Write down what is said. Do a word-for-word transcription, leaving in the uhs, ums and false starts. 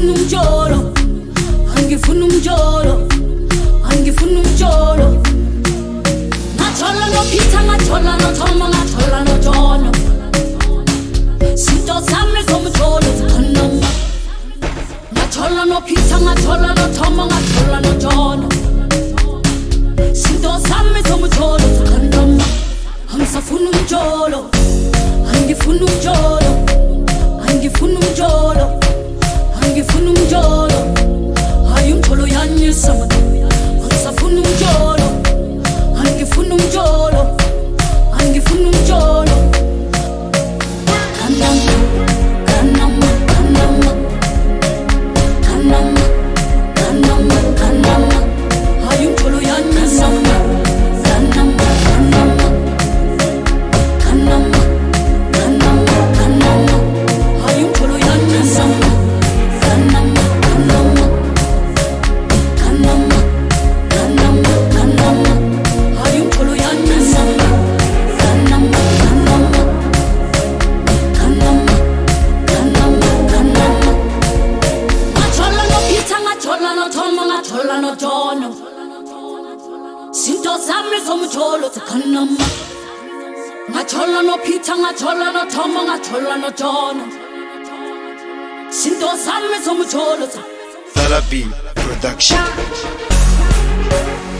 angifuna umjolo, angifuna umjolo, angifuna umjolo. Ngajola no Peter, ngajola no Tom, ngajola no John. Sinto zami zomjolo zikhonama. Ngajola no Peter, ngajola no Tom, ngajola no John. Sinto zami zomjolo zikhonama. Angisafuna umjolo, angifuna umjolo, angifuna umjolo, angifuna umjolo. Hayi umjolo yanyisa manje. Angisafuna umjolo, angifuna umjolo, angifuna umjolo. Kanama, kanama, kanama, kanama, kanama, kanama. Hayi umjolo yanyisa manje. Kanama, kanama, kanama, kanama, kanama. Hayi umjolo yanyisa manje. Kanama, kanama, kanama, kanama, kanama. Hayi umjolo yanyisa manje. Kanama, kanama, kanama, kanama, kanama. Ngajola no Peter, ngajola no Tom, ngajola no John. Sinto zami zomjolo zikhonama. Ngajola no Peter, ngajola no Tom, ngajola no John. Sinto zami zomjolo. Thalabi Production.